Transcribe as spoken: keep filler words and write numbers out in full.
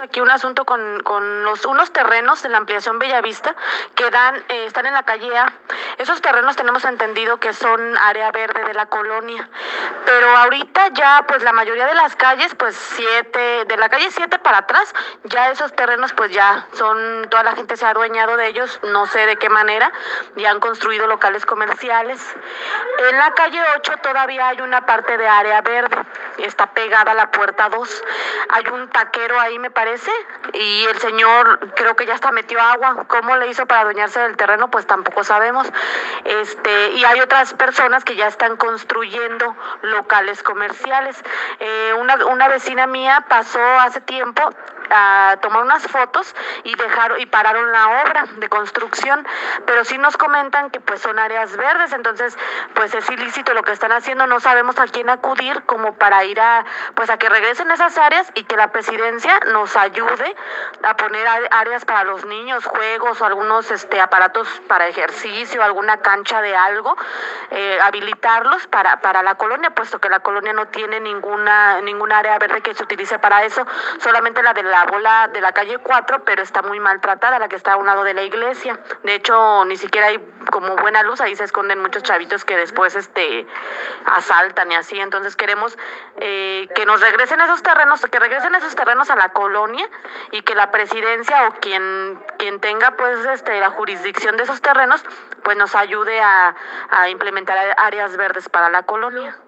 Aquí un asunto con, con los unos terrenos de la ampliación Bellavista que dan, eh, están en la calle A. Esos terrenos tenemos entendido que son área verde de la colonia, pero ahorita ya pues la mayoría de las calles, pues siete, de la calle siete para atrás, ya esos terrenos pues ya son, toda la gente se ha adueñado de ellos, no sé de qué manera, ya han construido locales comerciales. En la calle ocho todavía hay una parte de área verde, está pegada a la puerta dos. Hay un taquero ahí, me parece, y el señor creo que ya hasta metió agua. ¿Cómo le hizo para adueñarse del terreno? Pues tampoco sabemos. Este, y hay otras personas que ya están construyendo locales comerciales. Eh, una, una vecina mía pasó hace tiempo a tomar unas fotos y dejaron y pararon la obra de construcción, pero sí nos comentan que pues son áreas verdes, entonces pues es ilícito lo que están haciendo. No sabemos a quién acudir como para ir a pues a que regresen esas áreas y que la presidencia nos ayude a poner áreas para los niños, juegos o algunos este aparatos para ejercicio, alguna cancha de algo, eh, habilitarlos para para la colonia, puesto que la colonia no tiene ninguna ninguna área verde que se utilice para eso, solamente la de la bola de la calle cuatro, pero está muy maltratada, la que está a un lado de la iglesia. De hecho, ni siquiera hay como buena luz, ahí se esconden muchos chavitos que después este asaltan y así. Entonces queremos eh, que nos regresen esos terrenos, que regresen esos terrenos a la colonia y que la presidencia o quien quien tenga pues este la jurisdicción de esos terrenos pues nos ayude a, a implementar áreas verdes para la colonia.